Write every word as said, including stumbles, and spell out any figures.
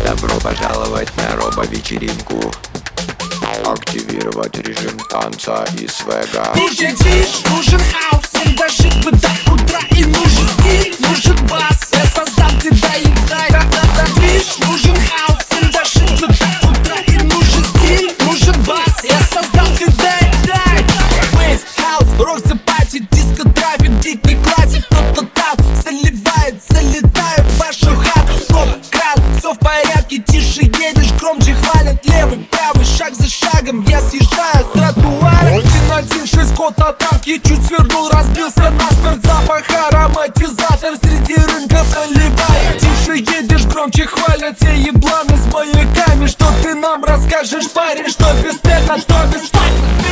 Добро пожаловать на робо-вечеринку. Активировать режим танца и свега. Нужен движ, нужен хаус, всегда жить бы до утра. И нужен стиль, нужен бас, я создам тебя и дай. Движ, нужен хаус, всегда жить бы до утра. И нужен стиль, нужен бас, я создал тебя и дай. Бейс, хаус, рок за пати, диско трафик, дикий классик. Кто-то там заливает, залетает в вашу хату. Стоп, кран, все в порядке, тише едешь, громче хвалят. Левый, правый, шаг за шагом, я съезжаю с тротуара. Один, один, шесть, год а танки, чуть свернул, разбился насмерть. Запах ароматизатор среди рынка заливает. Тише едешь, громче хвалят те ебланы с маяками. Что ты нам расскажешь, парень, что без пена, что без пана?